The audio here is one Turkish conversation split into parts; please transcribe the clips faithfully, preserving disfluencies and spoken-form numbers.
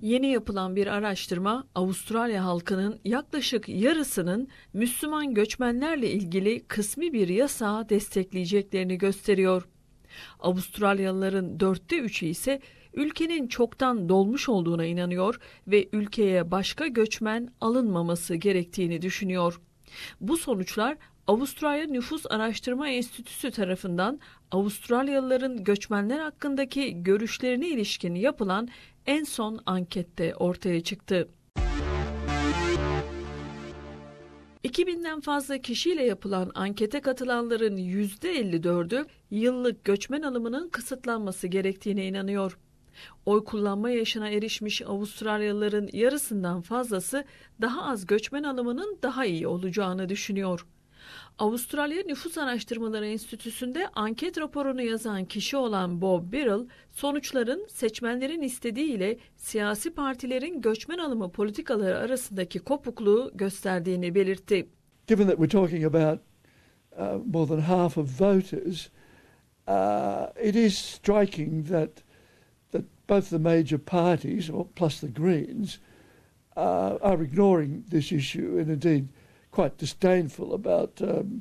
Yeni yapılan bir araştırma, Avustralya halkının yaklaşık yarısının Müslüman göçmenlerle ilgili kısmi bir yasağı destekleyeceklerini gösteriyor. Avustralyalıların dörtte üçü ise ülkenin çoktan dolmuş olduğuna inanıyor ve ülkeye başka göçmen alınmaması gerektiğini düşünüyor. Bu sonuçlar Avustralya Nüfus Araştırma Enstitüsü tarafından Avustralyalıların göçmenler hakkındaki görüşlerine ilişkin yapılan en son ankette ortaya çıktı. iki binden fazla kişiyle yapılan ankete katılanların yüzde elli dördü yıllık göçmen alımının kısıtlanması gerektiğine inanıyor. Oy kullanma yaşına erişmiş Avustralyalıların yarısından fazlası daha az göçmen alımının daha iyi olacağını düşünüyor. Avustralya Nüfus Araştırmaları Enstitüsü'nde anket raporunu yazan kişi olan Bob Birrell, sonuçların seçmenlerin istediği ile siyasi partilerin göçmen alımı politikaları arasındaki kopukluğu gösterdiğini belirtti. Given that we're talking about uh, more than half of voters, uh, it is striking that that both the major parties, or plus the Greens, uh, are ignoring this issue and indeed quite disdainful about um,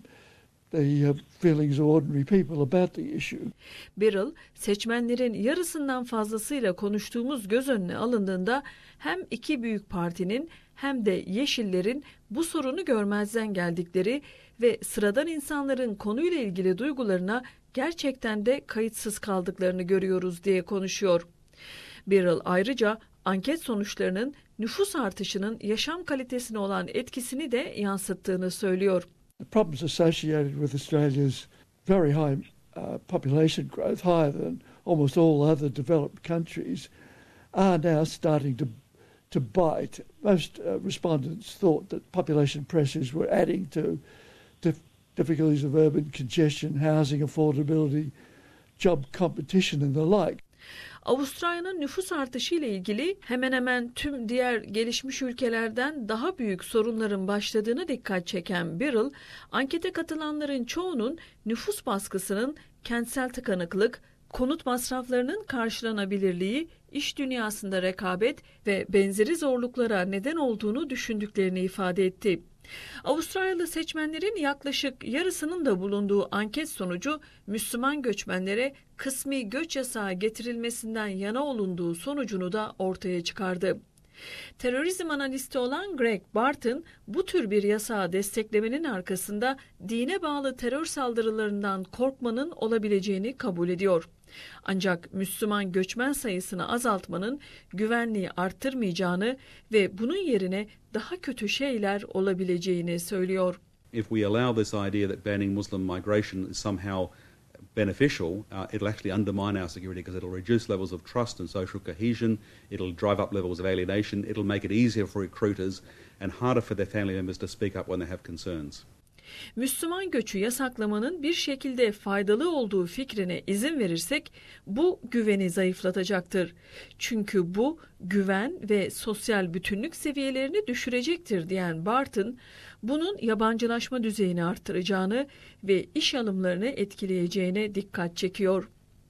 the uh, feelings of ordinary people about the issue. Birrell, seçmenlerin yarısından fazlasıyla konuştuğumuz göz önüne alındığında hem iki büyük partinin hem de Yeşillerin bu sorunu görmezden geldikleri ve sıradan insanların konuyla ilgili duygularına gerçekten de kayıtsız kaldıklarını görüyoruz diye konuşuyor. Birrell ayrıca anket sonuçlarının nüfus artışının yaşam kalitesine olan etkisini de yansıttığını söylüyor. The problems associated with Australia's very high uh, population growth, higher than almost all other developed countries, are now starting to to bite. Most uh, respondents thought that population pressures were adding to dif- difficulties of urban congestion, housing affordability, job competition and the like. Avustralya'nın nüfus artışı ile ilgili hemen hemen tüm diğer gelişmiş ülkelerden daha büyük sorunların başladığına dikkat çeken Birrell, ankete katılanların çoğunun nüfus baskısının kentsel tıkanıklık, konut masraflarının karşılanabilirliği, iş dünyasında rekabet ve benzeri zorluklara neden olduğunu düşündüklerini ifade etti. Avustralyalı seçmenlerin yaklaşık yarısının da bulunduğu anket sonucu Müslüman göçmenlere kısmi göç yasağı getirilmesinden yana olunduğu sonucunu da ortaya çıkardı. Terörizm analisti olan Greg Barton bu tür bir yasağı desteklemenin arkasında dine bağlı terör saldırılarından korkmanın olabileceğini kabul ediyor. Ancak Müslüman göçmen sayısını azaltmanın güvenliği arttırmayacağını ve bunun yerine daha kötü şeyler olabileceğini söylüyor. If we allow this idea that banning Muslim migration is somehow beneficial, uh, it'll actually undermine our security because it'll reduce levels of trust and social cohesion, it'll drive up levels of alienation, it'll make it easier for recruiters and harder for their family members to speak up when they have concerns. Müslüman göçü yasaklamanın bir şekilde faydalı olduğu fikrine izin verirsek bu güveni zayıflatacaktır. Çünkü bu güven ve sosyal bütünlük seviyelerini düşürecektir diyen Barton, bunun yabancılaşma düzeyini artıracağını ve iş alımlarını etkileyeceğine dikkat çekiyor.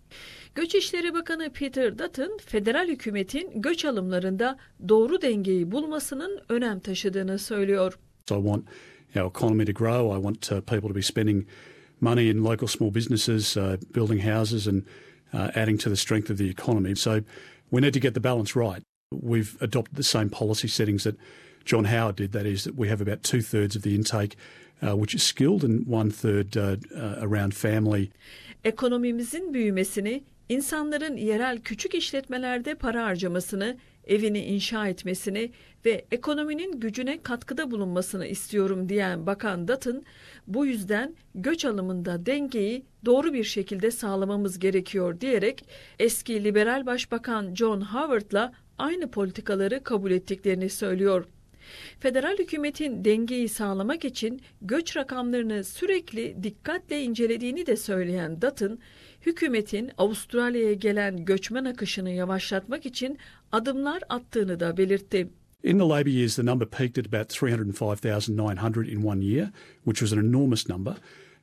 Göç İşleri Bakanı Peter Dutton, federal hükümetin göç alımlarında doğru dengeyi bulmasının önem taşıdığını söylüyor. I want our economy to grow. I want uh, people to be spending money in local small businesses, uh, building houses and uh, adding to the strength of the economy. So we need to get the balance right. We've adopted the same policy settings that John Howard did. That is that we have about two-thirds of the intake uh, which is skilled and one-third uh, uh, around family. Ekonomimizin büyümesini, insanların yerel küçük işletmelerde para harcamasını, evini inşa etmesini ve ekonominin gücüne katkıda bulunmasını istiyorum diyen Bakan Dutton, bu yüzden göç alımında dengeyi doğru bir şekilde sağlamamız gerekiyor diyerek eski liberal başbakan John Howard'la aynı politikaları kabul ettiklerini söylüyor. Federal hükümetin dengeyi sağlamak için göç rakamlarını sürekli dikkatle incelediğini de söyleyen Dutton, hükümetin Avustralya'ya gelen göçmen akışını yavaşlatmak için adımlar attığını da belirtti. In the Labor years, the number peaked at about three hundred five thousand nine hundred in one year, which was an enormous number.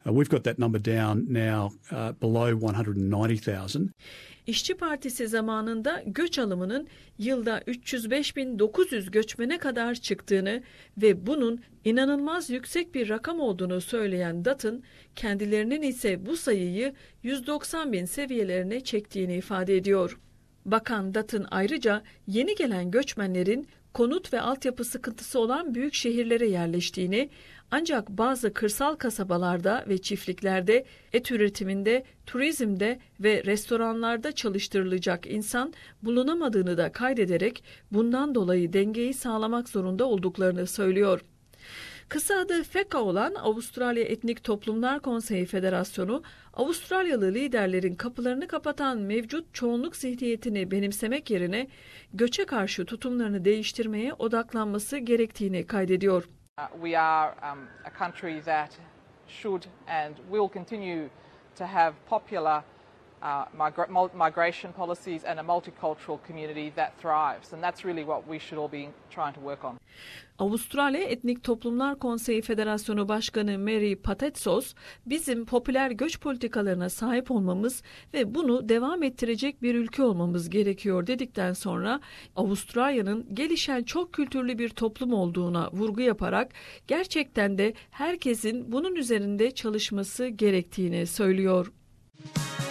Uh, we've got that number down now uh, below one hundred ninety thousand. İşçi Partisi zamanında göç alımının yılda üç yüz beş bin dokuz yüz göçmene kadar çıktığını ve bunun inanılmaz yüksek bir rakam olduğunu söyleyen Dutton, kendilerinin ise bu sayıyı yüz doksan bin seviyelerine çektiğini ifade ediyor. Bakan Dutton ayrıca yeni gelen göçmenlerin konut ve altyapı sıkıntısı olan büyük şehirlere yerleştiğini, ancak bazı kırsal kasabalarda ve çiftliklerde, et üretiminde, turizmde ve restoranlarda çalıştırılacak insan bulunamadığını da kaydederek bundan dolayı dengeyi sağlamak zorunda olduklarını söylüyor. Kısa adı FECA olan Avustralya Etnik Toplumlar Konseyi Federasyonu, Avustralyalı liderlerin kapılarını kapatan mevcut çoğunluk zihniyetini benimsemek yerine göçe karşı tutumlarını değiştirmeye odaklanması gerektiğini kaydediyor. Uh, we are um, a country that should and will continue to have popular uh, migra- migration policies and a multicultural community that thrives. And that's really what we should all be trying to work on. Avustralya Etnik Toplumlar Konseyi Federasyonu Başkanı Mary Patetsos, bizim popüler göç politikalarına sahip olmamız ve bunu devam ettirecek bir ülke olmamız gerekiyor dedikten sonra Avustralya'nın gelişen çok kültürlü bir toplum olduğuna vurgu yaparak gerçekten de herkesin bunun üzerinde çalışması gerektiğini söylüyor.